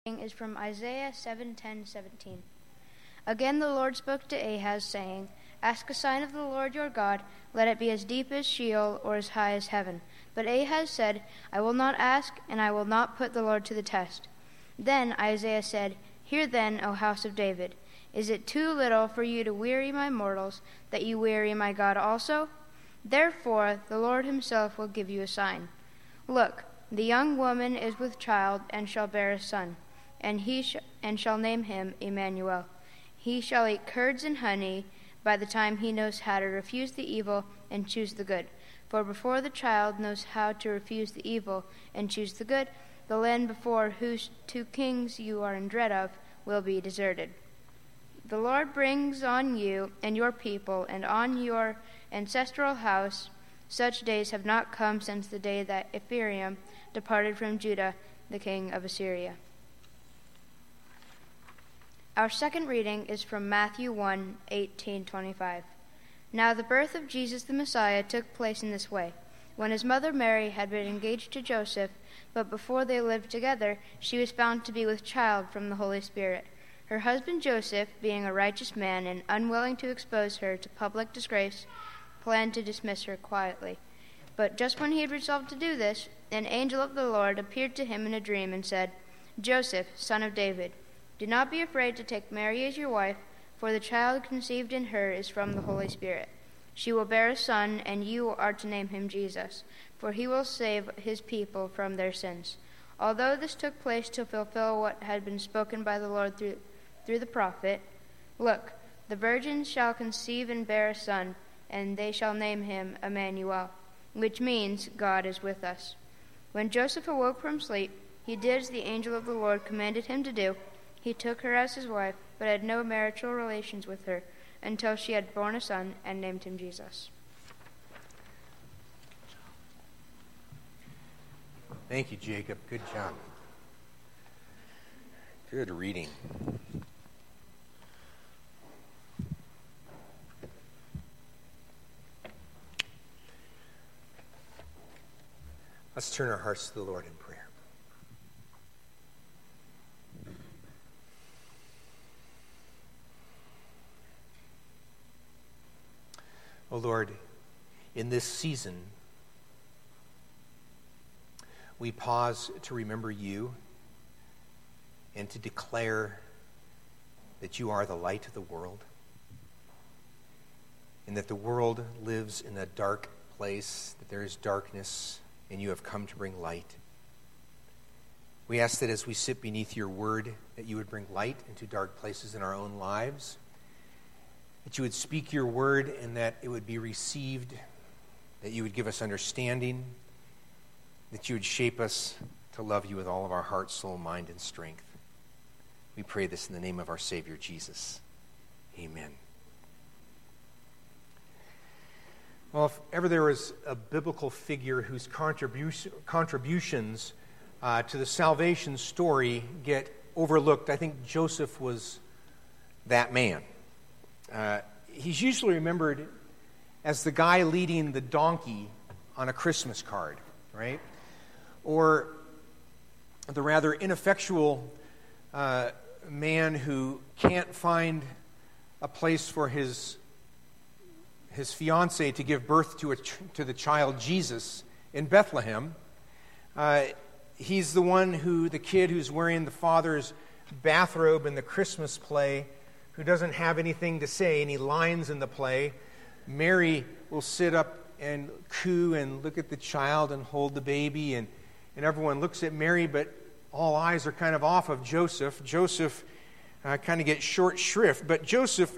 Is from Isaiah 7:10-17. Again the Lord spoke to Ahaz, saying, Ask a sign of the Lord your God, let it be as deep as Sheol or as high as heaven. But Ahaz said, I will not ask, and I will not put the Lord to the test. Then Isaiah said, Hear then, O house of David, is it too little for you to weary my mortals, that you weary my God also? Therefore the Lord himself will give you a sign. Look, the young woman is with child, and shall bear a son. And shall name him Emmanuel. He shall eat curds and honey by the time he knows how to refuse the evil and choose the good. For before the child knows how to refuse the evil and choose the good, the land before whose two kings you are in dread of will be deserted. The Lord brings on you and your people and on your ancestral house such days have not come since the day that Ephraim departed from Judah, the king of Assyria. Our second reading is from Matthew 1:18-25. Now the birth of Jesus the Messiah took place in this way. When his mother Mary had been engaged to Joseph, but before they lived together, she was found to be with child from the Holy Spirit. Her husband Joseph, being a righteous man and unwilling to expose her to public disgrace, planned to dismiss her quietly. But just when he had resolved to do this, an angel of the Lord appeared to him in a dream and said, Joseph, son of David, do not be afraid to take Mary as your wife, for the child conceived in her is from the Holy Spirit. She will bear a son, and you are to name him Jesus, for he will save his people from their sins. Although this took place to fulfill what had been spoken by the Lord through the prophet, look, the virgin shall conceive and bear a son, and they shall name him Emmanuel, which means God is with us. When Joseph awoke from sleep, he did as the angel of the Lord commanded him to do. He took her as his wife, but had no marital relations with her until she had borne a son and named him Jesus. Thank you, Jacob. Good job. Good reading. Let's turn our hearts to the Lord in prayer. Oh Lord, in this season, we pause to remember you and to declare that you are the light of the world and that the world lives in a dark place, that there is darkness, and you have come to bring light. We ask that as we sit beneath your word, that you would bring light into dark places in our own lives, that you would speak your word and that it would be received, that you would give us understanding, that you would shape us to love you with all of our heart, soul, mind, and strength. We pray this in the name of our Savior, Jesus. Amen. Well, if ever there was a biblical figure whose contributions to the salvation story get overlooked, I think Joseph was that man. He's usually remembered as the guy leading the donkey on a Christmas card, right? Or the rather ineffectual man who can't find a place for his fiancée to give birth to the child Jesus in Bethlehem. He's the kid who's wearing the father's bathrobe in the Christmas play, who doesn't have anything to say, any lines in the play. Mary will sit up and coo and look at the child and hold the baby, and everyone looks at Mary, but all eyes are kind of off of Joseph. Joseph kind of gets short shrift, but Joseph,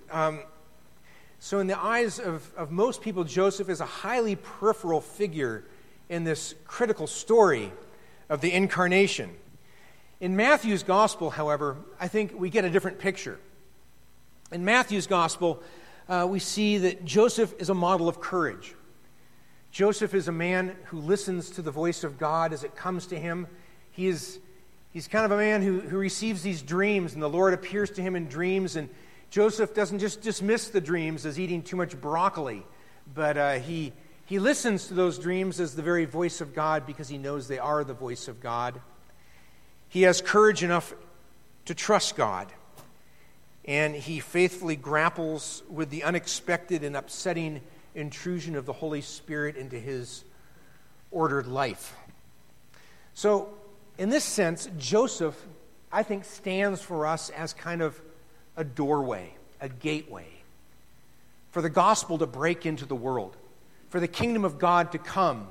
so in the eyes of most people, Joseph is a highly peripheral figure in this critical story of the incarnation. In Matthew's gospel, however, I think we get a different picture. In Matthew's gospel, we see that Joseph is a model of courage. Joseph is a man who listens to the voice of God as it comes to him. He's kind of a man who receives these dreams, and the Lord appears to him in dreams, and Joseph doesn't just dismiss the dreams as eating too much broccoli, but he listens to those dreams as the very voice of God because he knows they are the voice of God. He has courage enough to trust God, and he faithfully grapples with the unexpected and upsetting intrusion of the Holy Spirit into his ordered life. So, in this sense, Joseph, I think, stands for us as kind of a doorway, a gateway, for the gospel to break into the world, for the kingdom of God to come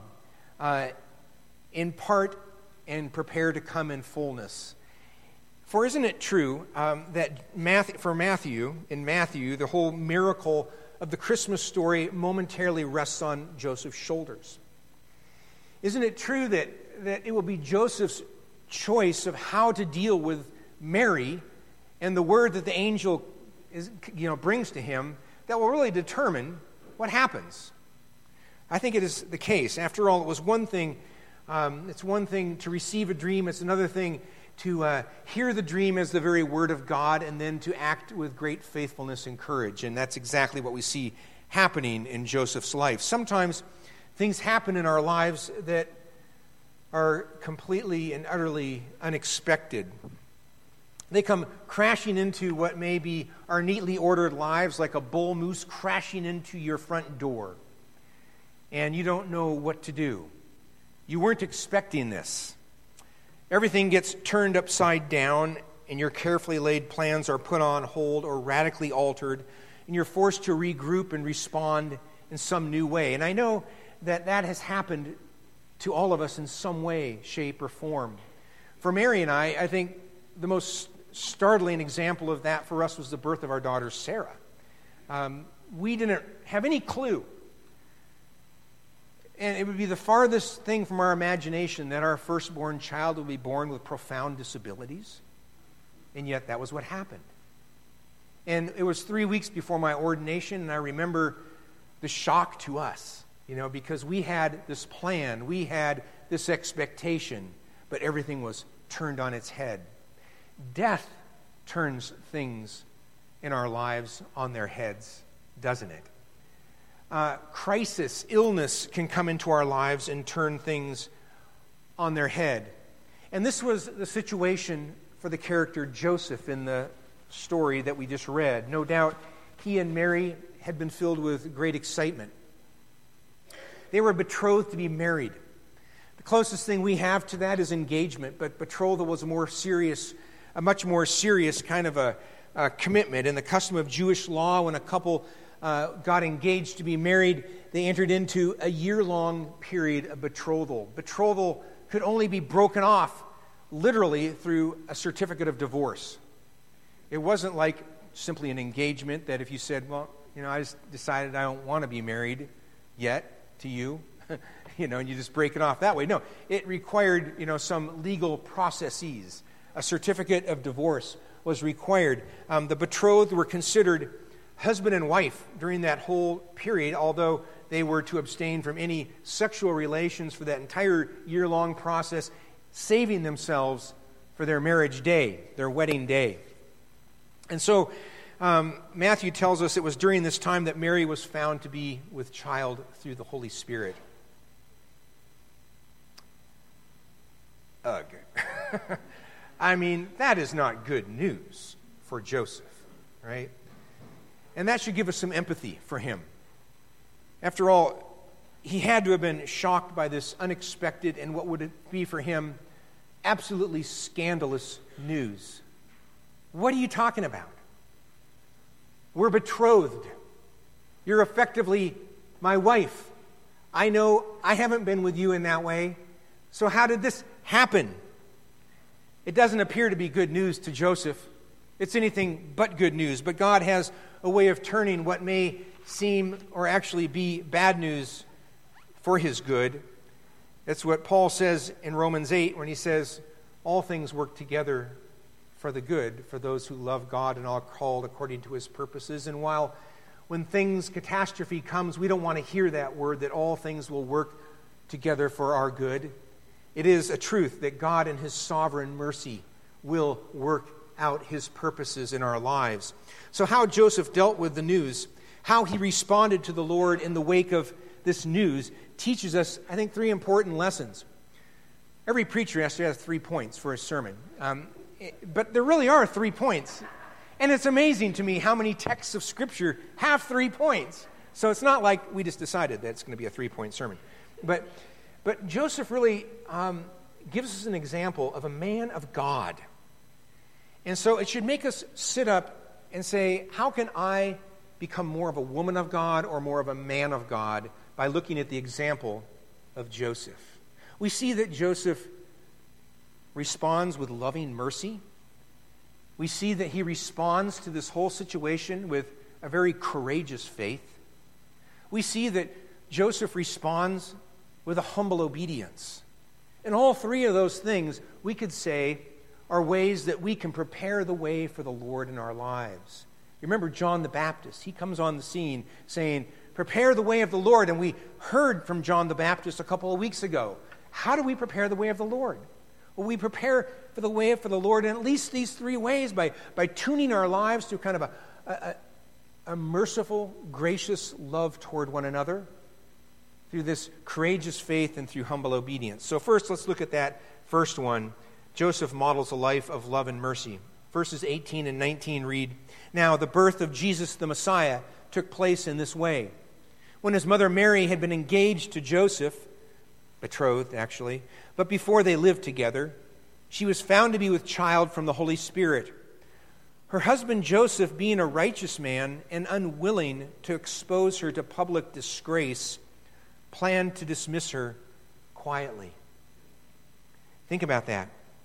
in part and prepare to come in fullness. For isn't it true that in Matthew, the whole miracle of the Christmas story momentarily rests on Joseph's shoulders? Isn't it true that it will be Joseph's choice of how to deal with Mary and the word that the angel brings to him that will really determine what happens? I think it is the case. After all, it was one thing. It's one thing to receive a dream. It's another thing to hear the dream as the very word of God and then to act with great faithfulness and courage. And that's exactly what we see happening in Joseph's life. Sometimes things happen in our lives that are completely and utterly unexpected. They come crashing into what may be our neatly ordered lives, like a bull moose crashing into your front door. And you don't know what to do. You weren't expecting this. Everything gets turned upside down, and your carefully laid plans are put on hold or radically altered, and you're forced to regroup and respond in some new way. And I know that has happened to all of us in some way, shape, or form. For Mary and I think the most startling example of that for us was the birth of our daughter, Sarah. We didn't have any clue. And it would be the farthest thing from our imagination that our firstborn child would be born with profound disabilities. And yet that was what happened. And it was 3 weeks before my ordination, and I remember the shock to us, because we had this plan, we had this expectation, but everything was turned on its head. Death turns things in our lives on their heads, doesn't it? Crisis, illness can come into our lives and turn things on their head. And this was the situation for the character Joseph in the story that we just read. No doubt he and Mary had been filled with great excitement. They were betrothed to be married. The closest thing we have to that is engagement, but betrothal was a much more serious kind of a commitment. In the custom of Jewish law, when a couple got engaged to be married, they entered into a year-long period of betrothal. Betrothal could only be broken off literally through a certificate of divorce. It wasn't like simply an engagement that if you said, I just decided I don't want to be married yet to you, and you just break it off that way. No, it required, some legal processes. A certificate of divorce was required. The betrothed were considered husband and wife during that whole period, although they were to abstain from any sexual relations for that entire year-long process, saving themselves for their marriage day, their wedding day. And so Matthew tells us it was during this time that Mary was found to be with child through the Holy Spirit. Ugh. That is not good news for Joseph, right? And that should give us some empathy for him. After all, he had to have been shocked by this unexpected and what would it be for him, absolutely scandalous news. What are you talking about? We're betrothed. You're effectively my wife. I know I haven't been with you in that way. So how did this happen? It doesn't appear to be good news to Joseph. It's anything but good news. But God has a way of turning what may seem or actually be bad news for his good. That's what Paul says in Romans 8 when he says, all things work together for the good for those who love God and are called according to his purposes. And while when catastrophe comes, we don't want to hear that word that all things will work together for our good. It is a truth that God in his sovereign mercy will work out his purposes in our lives. So how Joseph dealt with the news, how he responded to the Lord in the wake of this news, teaches us, I think, 3 important lessons. Every preacher has to have 3 points for a sermon. But there really are 3 points. And it's amazing to me how many texts of Scripture have 3 points. So it's not like we just decided that it's going to be a 3-point sermon. But Joseph really gives us an example of a man of God. And so it should make us sit up and say, how can I become more of a woman of God or more of a man of God by looking at the example of Joseph? We see that Joseph responds with loving mercy. We see that he responds to this whole situation with a very courageous faith. We see that Joseph responds with a humble obedience. And all 3 of those things, we could say, are ways that we can prepare the way for the Lord in our lives. You remember John the Baptist. He comes on the scene saying, prepare the way of the Lord. And we heard from John the Baptist a couple of weeks ago. How do we prepare the way of the Lord? Well, we prepare for the way for the Lord in at least these 3 ways, by tuning our lives to kind of a merciful, gracious love toward one another, through this courageous faith and through humble obedience. So first, let's look at that first one. Joseph models a life of love and mercy. Verses 18 and 19 read, "Now the birth of Jesus the Messiah took place in this way. When his mother Mary had been engaged to Joseph," betrothed actually, "but before they lived together, she was found to be with child from the Holy Spirit. Her husband Joseph, being a righteous man and unwilling to expose her to public disgrace, planned to dismiss her quietly." Think about that.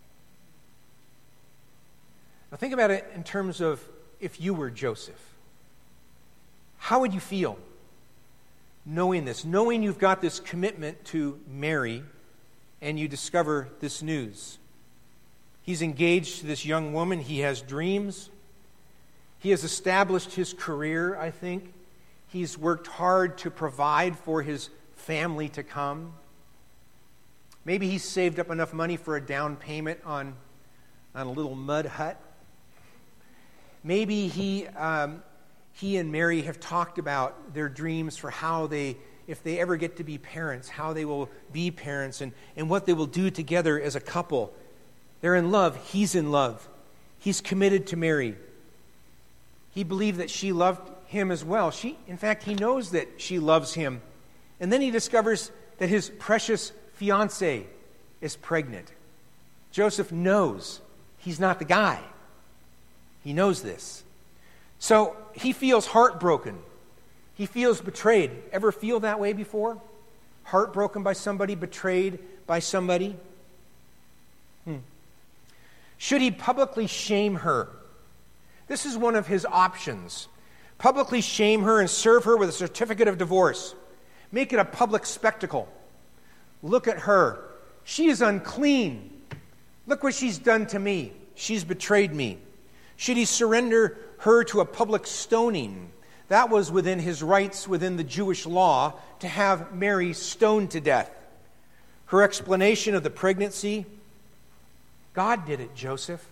Now think about it in terms of if you were Joseph. How would you feel knowing this? Knowing you've got this commitment to Mary and you discover this news. He's engaged to this young woman. He has dreams. He has established his career, I think. He's worked hard to provide for his family to come. Maybe he's saved up enough money for a down payment on a little mud hut. Maybe he and Mary have talked about their dreams for how they, if they ever get to be parents, how they will be parents and what they will do together as a couple. They're in love. He's in love. He's committed to Mary. He believed that she loved him as well. In fact, he knows that she loves him. And then he discovers that his precious fiancée is pregnant. Joseph knows he's not the guy. He knows this. So he feels heartbroken. He feels betrayed. Ever feel that way before? Heartbroken by somebody, betrayed by somebody? Should he publicly shame her? This is one of his options. Publicly shame her and serve her with a certificate of divorce. Make it a public spectacle. Look at her. She is unclean. Look what she's done to me. She's betrayed me. Should he surrender her to a public stoning? That was within his rights, within the Jewish law, to have Mary stoned to death. Her explanation of the pregnancy: God did it, Joseph.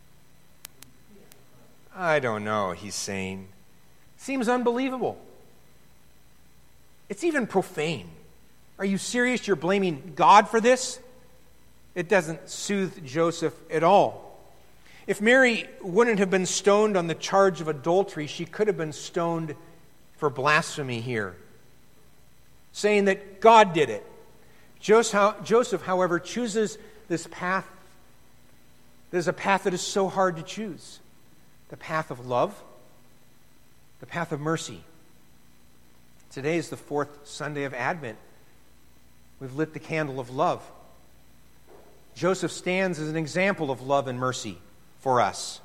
I don't know, he's saying. Seems unbelievable. It's even profane. Are you serious? You're blaming God for this? It doesn't soothe Joseph at all. If Mary wouldn't have been stoned on the charge of adultery, she could have been stoned for blasphemy here, saying that God did it. Joseph, however, chooses this path. There's a path that is so hard to choose. The path of love, the path of mercy. Today is the 4th Sunday of Advent. We've lit the candle of love. Joseph stands as an example of love and mercy for us.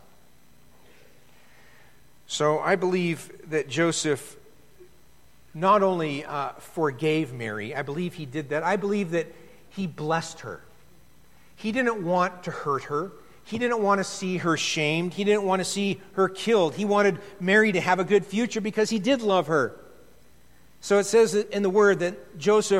So I believe that Joseph not only forgave Mary, I believe he did that. I believe that he blessed her. He didn't want to hurt her. He didn't want to see her shamed. He didn't want to see her killed. He wanted Mary to have a good future because he did love her. So it says in the Word that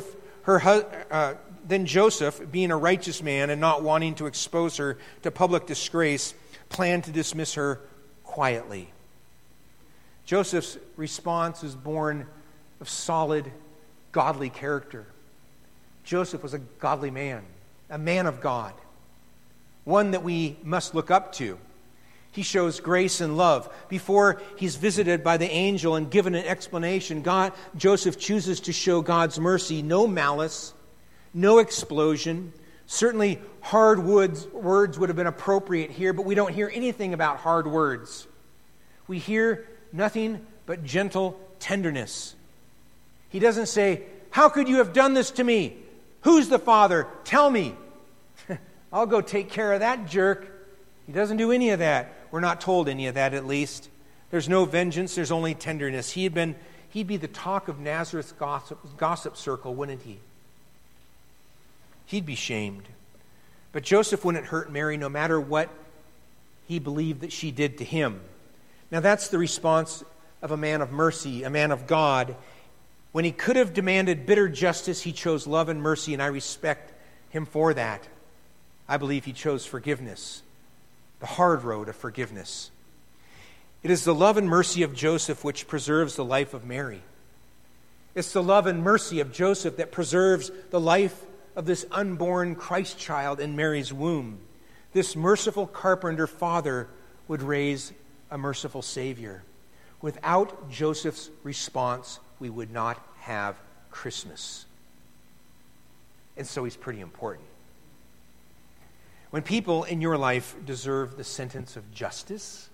then Joseph, being a righteous man and not wanting to expose her to public disgrace, planned to dismiss her quietly. Joseph's response is born of solid, godly character. Joseph was a godly man. a man of God, one that we must look up to. He shows grace and love. Before he's visited by the angel and given an explanation, Joseph chooses to show God's mercy. No malice, no explosion. Certainly hard words would have been appropriate here, but we don't hear anything about hard words. We hear nothing but gentle tenderness. He doesn't say, "How could you have done this to me? Who's the father? Tell me. I'll go take care of that jerk." He doesn't do any of that. We're not told any of that, at least. There's no vengeance. There's only tenderness. He'd be the talk of Nazareth's gossip circle, wouldn't he? He'd be shamed. But Joseph wouldn't hurt Mary no matter what he believed that she did to him. Now that's the response of a man of mercy, a man of God. When he could have demanded bitter justice, he chose love and mercy, and I respect him for that. I believe he chose forgiveness, the hard road of forgiveness. It is the love and mercy of Joseph which preserves the life of Mary. It's the love and mercy of Joseph that preserves the life of this unborn Christ child in Mary's womb. This merciful carpenter father would raise a merciful Savior. Without Joseph's response, we would not have Christmas. And so he's pretty important. When people in your life deserve the sentence of justice,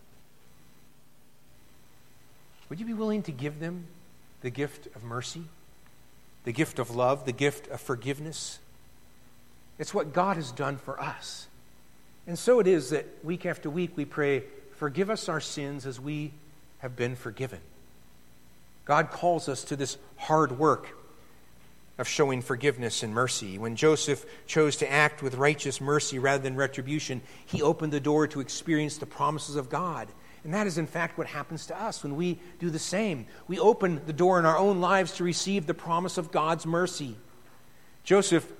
would you be willing to give them the gift of mercy, the gift of love, the gift of forgiveness? It's what God has done for us. And so it is that week after week we pray, "Forgive us our sins as we have been forgiven." God calls us to this hard work of showing forgiveness and mercy. When Joseph chose to act with righteous mercy rather than retribution, he opened the door to experience the promises of God. And that is in fact what happens to us when we do the same. We open the door in our own lives to receive the promise of God's mercy. Joseph,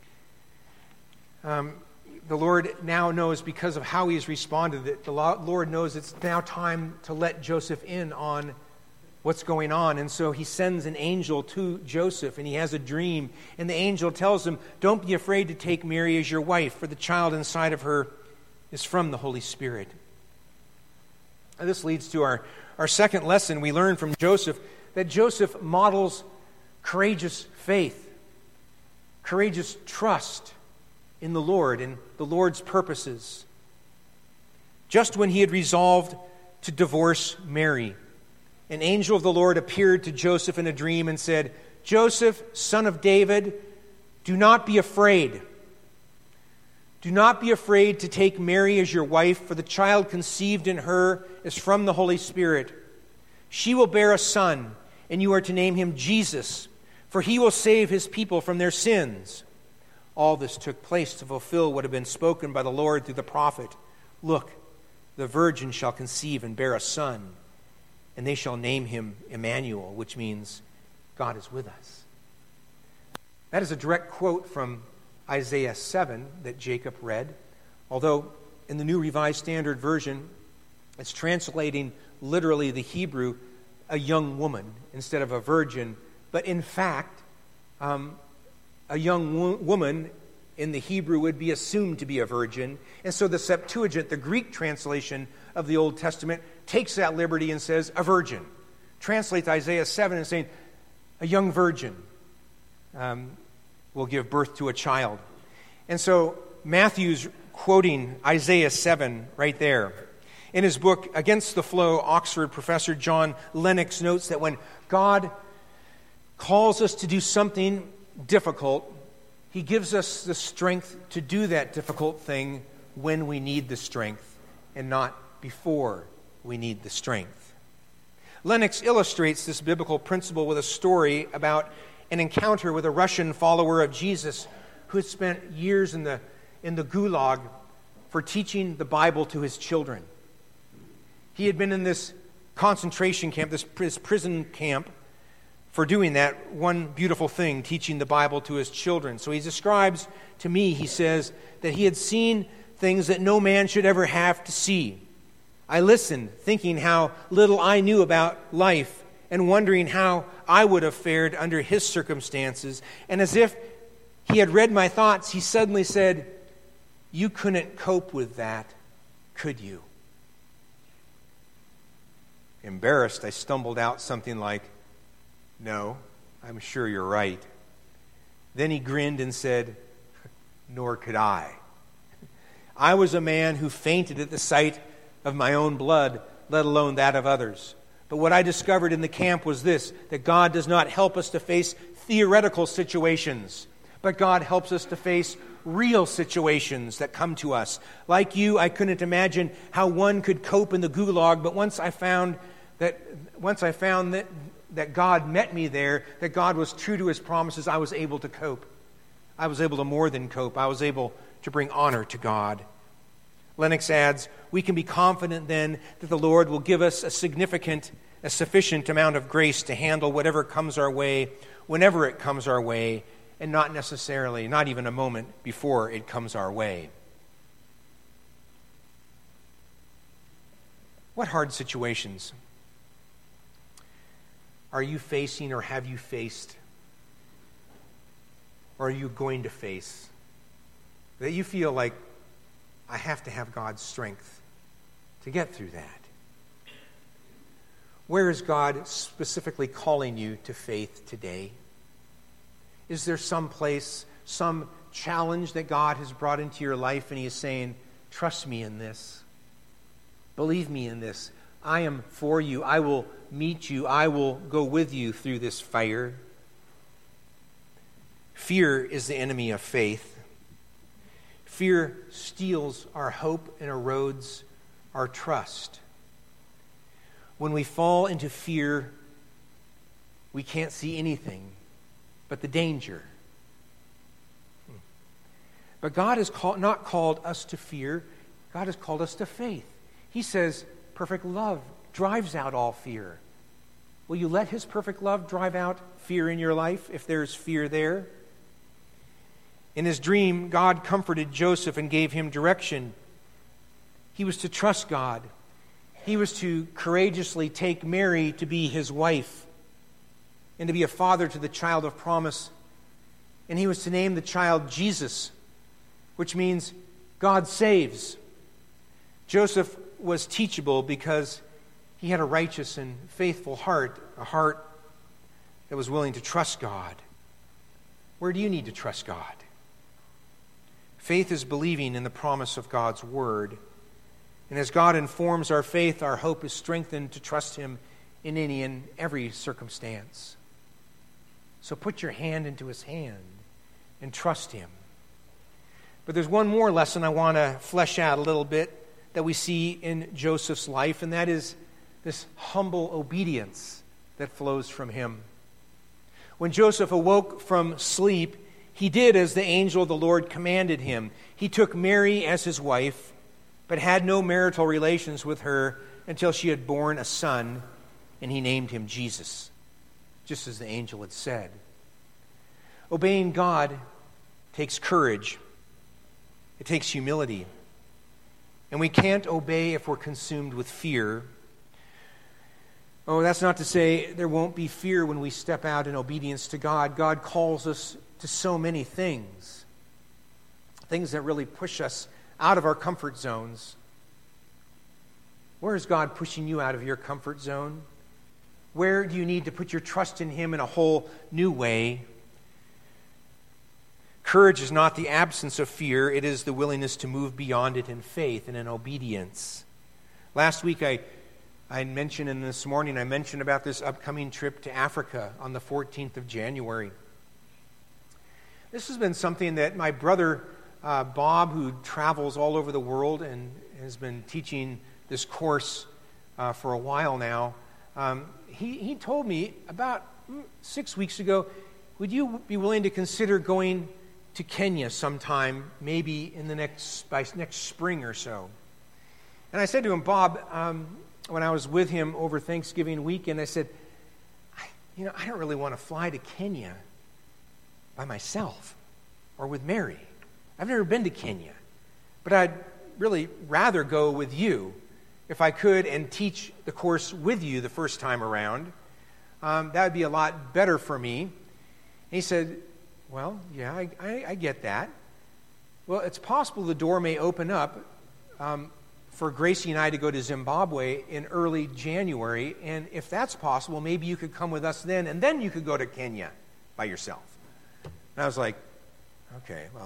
the Lord now knows, because of how he has responded, that the Lord knows it's now time to let Joseph in on what's going on. And so he sends an angel to Joseph, and he has a dream. And the angel tells him, "Don't be afraid to take Mary as your wife, for the child inside of her is from the Holy Spirit." And this leads to our second lesson. We learn from Joseph that Joseph models courageous faith, courageous trust in the Lord and the Lord's purposes. Just when he had resolved to divorce Mary, an angel of the Lord appeared to Joseph in a dream and said, "Joseph, son of David, do not be afraid. Do not be afraid to take Mary as your wife, for the child conceived in her is from the Holy Spirit. She will bear a son, and you are to name him Jesus, for he will save his people from their sins." All this took place to fulfill what had been spoken by the Lord through the prophet. "Look, the virgin shall conceive and bear a son, and they shall name him Emmanuel," which means God is with us. That is a direct quote from Isaiah 7 that Jacob read, although in the New Revised Standard Version, it's translating literally the Hebrew, a young woman instead of a virgin. But in fact, a young woman in the Hebrew would be assumed to be a virgin. And so the Septuagint, the Greek translation of the Old Testament, takes that liberty and says, a virgin. Translates Isaiah 7 and saying, a young virgin will give birth to a child. And so Matthew's quoting Isaiah 7 right there. In his book, Against the Flow, Oxford professor John Lennox notes that when God calls us to do something difficult, he gives us the strength to do that difficult thing when we need the strength and not before we need the strength. Lennox illustrates this biblical principle with a story about an encounter with a Russian follower of Jesus who had spent years in the Gulag for teaching the Bible to his children. He had been in this concentration camp, this prison camp, for doing that one beautiful thing, teaching the Bible to his children. So he describes to me, he says, that he had seen things that no man should ever have to see. I listened, thinking how little I knew about life and wondering how I would have fared under his circumstances. And as if He had read my thoughts. He suddenly said, "You couldn't cope with that, could you?" Embarrassed, I stumbled out something like, "No, I'm sure you're right." Then he grinned and said, "Nor could I." I was a man who fainted at the sight of my own blood, let alone that of others. But what I discovered in the camp was this, that God does not help us to face theoretical situations, but God helps us to face real situations that come to us. Like you, I couldn't imagine how one could cope in the gulag, but once I found that God met me there, that God was true to his promises, I was able to cope. I was able to more than cope. I was able to bring honor to God. Lennox adds, we can be confident then that the Lord will give us a sufficient amount of grace to handle whatever comes our way, whenever it comes our way, and not necessarily, not even a moment before it comes our way. What hard situations are you facing, or have you faced, or are you going to face, that you feel like, I have to have God's strength to get through that? Where is God specifically calling you to faith today? Is there some place, some challenge that God has brought into your life and he is saying, trust me in this. Believe me in this. I am for you. I will meet you. I will go with you through this fire. Fear is the enemy of faith. Fear steals our hope and erodes our trust. When we fall into fear, we can't see anything but the danger. But God has not called us to fear. God has called us to faith. He says perfect love drives out all fear. Will you let his perfect love drive out fear in your life if there's fear there? In his dream, God comforted Joseph and gave him direction. He was to trust God. He was to courageously take Mary to be his wife and to be a father to the child of promise. And he was to name the child Jesus, which means God saves. Joseph was teachable because he had a righteous and faithful heart, a heart that was willing to trust God. Where do you need to trust God? Faith is believing in the promise of God's word. And as God informs our faith, our hope is strengthened to trust him in any and every circumstance. So put your hand into his hand and trust him. But there's one more lesson I want to flesh out a little bit that we see in Joseph's life, and that is this humble obedience that flows from him. When Joseph awoke from sleep, he did as the angel of the Lord commanded him. He took Mary as his wife, but had no marital relations with her until she had borne a son, and he named him Jesus, just as the angel had said. Obeying God takes courage. It takes humility. And we can't obey if we're consumed with fear. Oh, that's not to say there won't be fear when we step out in obedience to God. God calls us to so many things that really push us out of our comfort zones. Where is God pushing you out of your comfort zone? Where do you need to put your trust in him in a whole new way? Courage is not the absence of fear. It is the willingness to move beyond it in faith and in obedience. Last week I mentioned, and this morning I mentioned about this upcoming trip to Africa on the 14th of January. This has been something that my brother Bob, who travels all over the world and has been teaching this course for a while now, he told me about 6 weeks ago, would you be willing to consider going to Kenya sometime, maybe in by next spring or so? And I said to him, Bob, when I was with him over Thanksgiving weekend, I said, I don't really want to fly to Kenya by myself or with Mary. I've never been to Kenya, but I'd really rather go with you if I could and teach the course with you the first time around. That would be a lot better for me. And he said, Well, yeah, I get that. Well, it's possible the door may open up for Gracie and I to go to Zimbabwe in early January, and if that's possible, maybe you could come with us then, and then you could go to Kenya by yourself. And I was like, okay, well.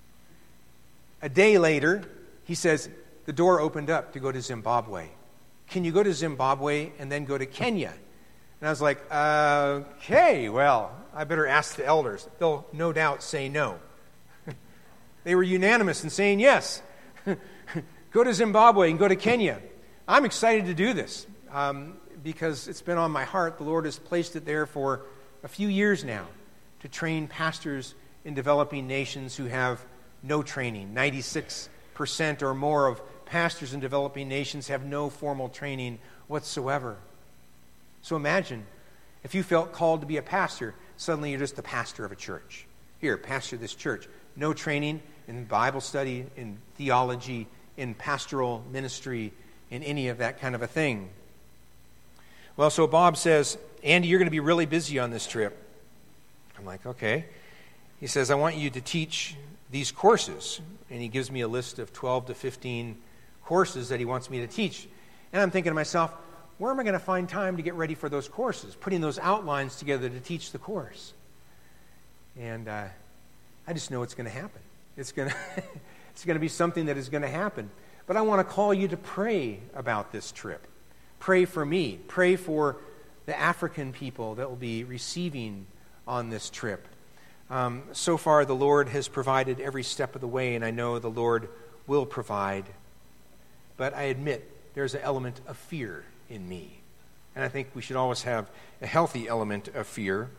A day later, he says, the door opened up to go to Zimbabwe. Can you go to Zimbabwe and then go to Kenya? And I was like, okay, well, I better ask the elders. They'll no doubt say no. They were unanimous in saying yes. Go to Zimbabwe and go to Kenya. I'm excited to do this because it's been on my heart. The Lord has placed it there for a few years now to train pastors in developing nations who have no training. 96% or more of pastors in developing nations have no formal training whatsoever. So imagine if you felt called to be a pastor, suddenly you're just the pastor of a church. Here, pastor this church. No training in Bible study, in theology, in pastoral ministry, in any of that kind of a thing. Well, so Bob says, Andy, you're going to be really busy on this trip. I'm like, okay. He says, I want you to teach these courses. And he gives me a list of 12 to 15 courses that he wants me to teach. And I'm thinking to myself, where am I going to find time to get ready for those courses? Putting those outlines together to teach the course. And I just know it's going to happen. It's going to be something that is going to happen. But I want to call you to pray about this trip. Pray for me. Pray for the African people that will be receiving on this trip. So far, the Lord has provided every step of the way, and I know the Lord will provide. But I admit there's an element of fear in me. And I think we should always have a healthy element of fear.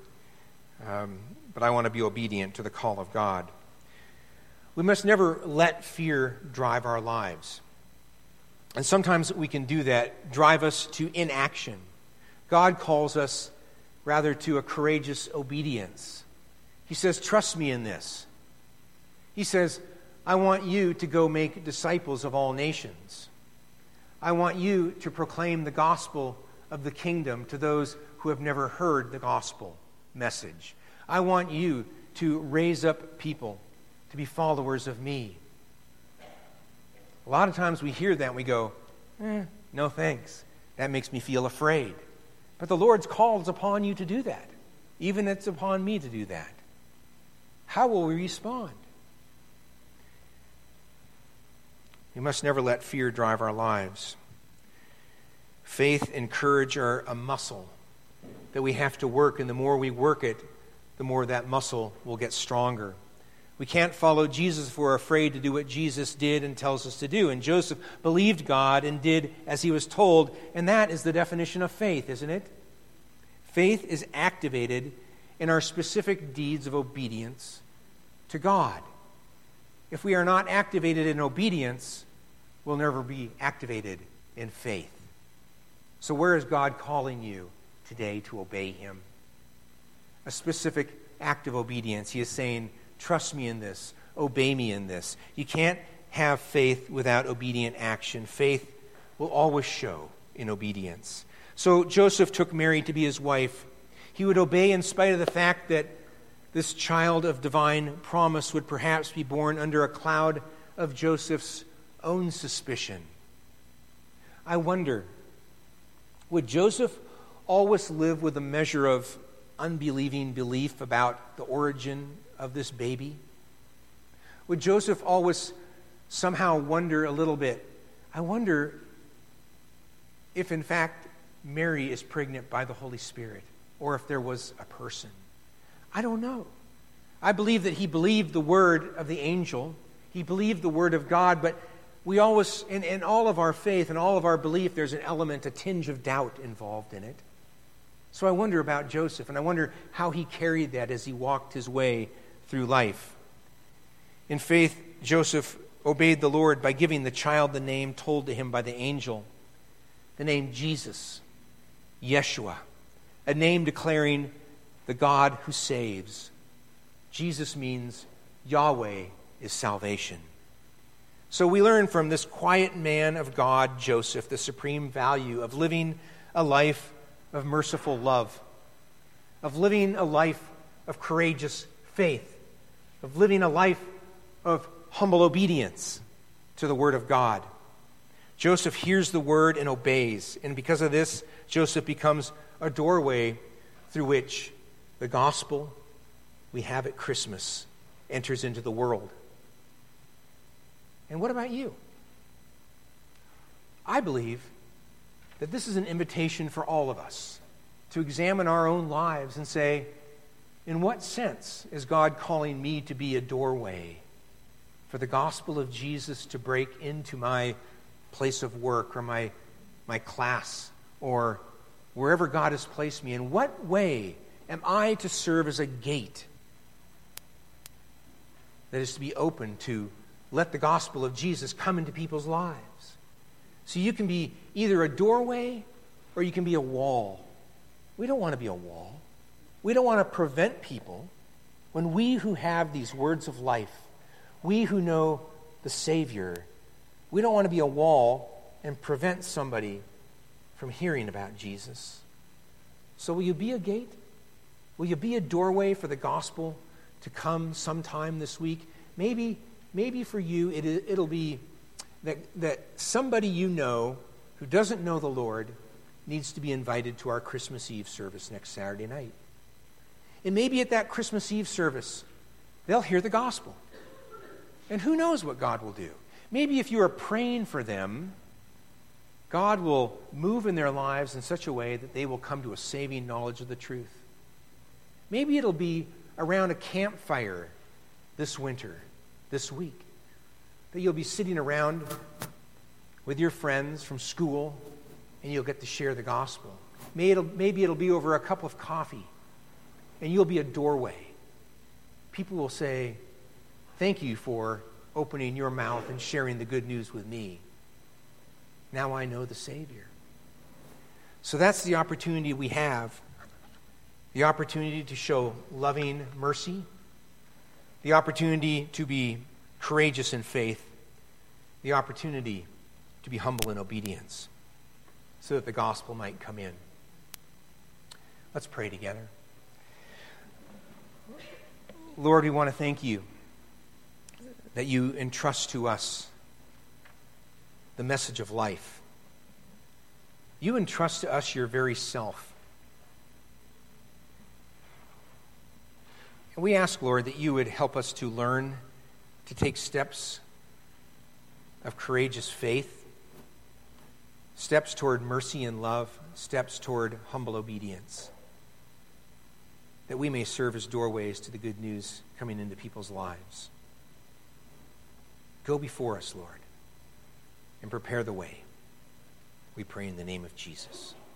But I want to be obedient to the call of God. We must never let fear drive our lives. And sometimes we can do that, drive us to inaction. God calls us rather to a courageous obedience. He says, trust me in this. He says, I want you to go make disciples of all nations. I want you to proclaim the gospel of the kingdom to those who have never heard the gospel message. I want you to raise up people to be followers of me. A lot of times we hear that and we go, no thanks. That makes me feel afraid. But the Lord's calls upon you to do that. Even it's upon me to do that. How will we respond? We must never let fear drive our lives. Faith and courage are a muscle that we have to work, and the more we work it, the more that muscle will get stronger. We can't follow Jesus if we're afraid to do what Jesus did and tells us to do. And Joseph believed God and did as he was told, and that is the definition of faith, isn't it? Faith is activated in our specific deeds of obedience to God. If we are not activated in obedience, we'll never be activated in faith. So where is God calling you today to obey him? A specific act of obedience. He is saying, trust me in this. Obey me in this. You can't have faith without obedient action. Faith will always show in obedience. So Joseph took Mary to be his wife. He would obey in spite of the fact that this child of divine promise would perhaps be born under a cloud of Joseph's own suspicion. I wonder, would Joseph always live with a measure of unbelieving belief about the origin of this baby? Would Joseph always somehow wonder a little bit, I wonder if in fact Mary is pregnant by the Holy Spirit, or if there was a person? I don't know. I believe that he believed the word of the angel. He believed the word of God, but we always, in all of our faith and all of our belief, there's an element, a tinge of doubt involved in it. So I wonder about Joseph, and I wonder how he carried that as he walked his way through life. In faith, Joseph obeyed the Lord by giving the child the name told to him by the angel, the name Jesus, Yeshua, a name declaring the God who saves. Jesus means Yahweh is salvation. So we learn from this quiet man of God, Joseph, the supreme value of living a life of merciful love, of living a life of courageous faith, of living a life of humble obedience to the Word of God. Joseph hears the Word and obeys, and because of this, Joseph becomes a doorway through which the gospel we have at Christmas enters into the world. And what about you? I believe that this is an invitation for all of us to examine our own lives and say, in what sense is God calling me to be a doorway for the gospel of Jesus to break into my place of work or my class or wherever God has placed me? In what way am I to serve as a gate that is to be open to let the gospel of Jesus come into people's lives? So you can be either a doorway or you can be a wall. We don't want to be a wall. We don't want to prevent people when we who have these words of life, we who know the Savior, we don't want to be a wall and prevent somebody from hearing about Jesus. So will you be a gate? Will you be a doorway for the gospel to come sometime this week? Maybe for you it'll be that somebody you know who doesn't know the Lord needs to be invited to our Christmas Eve service next Saturday night. And maybe at that Christmas Eve service, they'll hear the gospel. And who knows what God will do? Maybe if you are praying for them, God will move in their lives in such a way that they will come to a saving knowledge of the truth. Maybe it'll be around a campfire this winter, this week, that you'll be sitting around with your friends from school and you'll get to share the gospel. Maybe it'll be over a cup of coffee and you'll be a doorway. People will say, thank you for opening your mouth and sharing the good news with me. Now I know the Savior. So that's the opportunity we have. The opportunity to show loving mercy. The opportunity to be courageous in faith. The opportunity to be humble in obedience so that the gospel might come in. Let's pray together. Lord, we want to thank you that you entrust to us the message of life. You entrust to us your very self. And we ask, Lord, that you would help us to learn to take steps of courageous faith, steps toward mercy and love, steps toward humble obedience, that we may serve as doorways to the good news coming into people's lives. Go before us, Lord, and prepare the way. We pray in the name of Jesus.